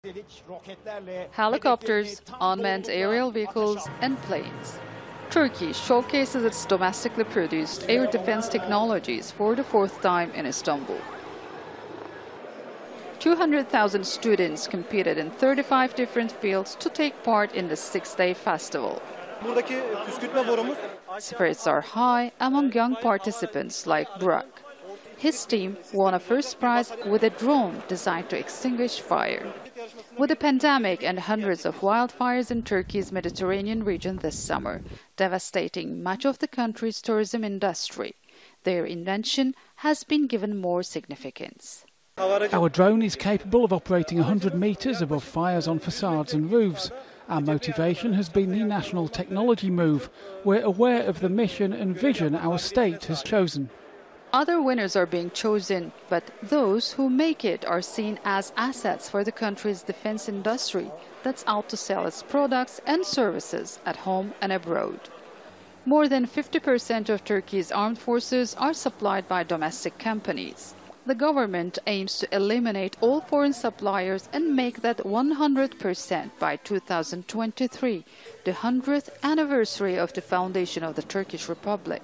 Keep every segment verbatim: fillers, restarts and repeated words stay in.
Helicopters, unmanned aerial vehicles and planes. Turkey showcases its domestically produced air defense technologies for the fourth time in Istanbul. two hundred thousand students competed in thirty-five different fields to take part in the six-day festival. Spirits are high among young participants like Burak. His team won a first prize with a drone designed to extinguish fire. With the pandemic and hundreds of wildfires in Turkey's Mediterranean region this summer, devastating much of the country's tourism industry, their invention has been given more significance. Our drone is capable of operating one hundred metres above fires on facades and roofs. Our motivation has been the national technology move. We're aware of the mission and vision our state has chosen. Other winners are being chosen, but those who make it are seen as assets for the country's defense industry that's out to sell its products and services at home and abroad. More than fifty percent of Turkey's armed forces are supplied by domestic companies. The government aims to eliminate all foreign suppliers and make that one hundred percent by two thousand twenty-three, the hundredth anniversary of the foundation of the Turkish Republic.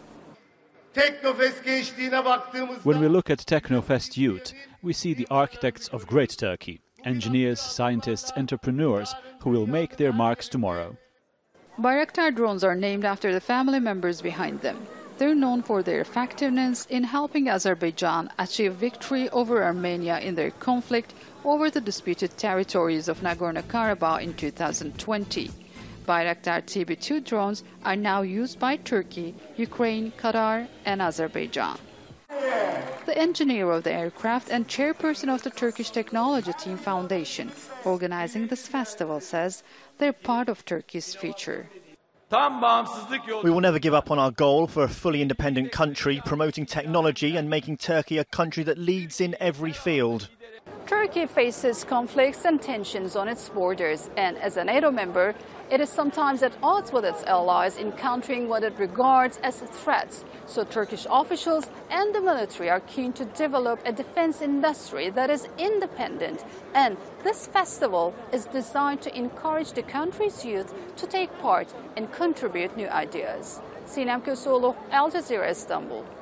When we look at Teknofest Youth, we see the architects of great Turkey, engineers, scientists, entrepreneurs who will make their marks tomorrow. Bayraktar drones are named after the family members behind them. They're known for their effectiveness in helping Azerbaijan achieve victory over Armenia in their conflict over the disputed territories of Nagorno-Karabakh in two thousand twenty. Bayraktar T B two drones are now used by Turkey, Ukraine, Qatar and Azerbaijan. The engineer of the aircraft and chairperson of the Turkish Technology Team Foundation organizing this festival says they're part of Turkey's future. We will never give up on our goal for a fully independent country, promoting technology and making Turkey a country that leads in every field. Turkey faces conflicts and tensions on its borders, and as a NATO member, it is sometimes at odds with its allies in countering what it regards as threats. So Turkish officials and the military are keen to develop a defense industry that is independent. And this festival is designed to encourage the country's youth to take part and contribute new ideas. Sinem Köseoğlu, Al Jazeera, Istanbul.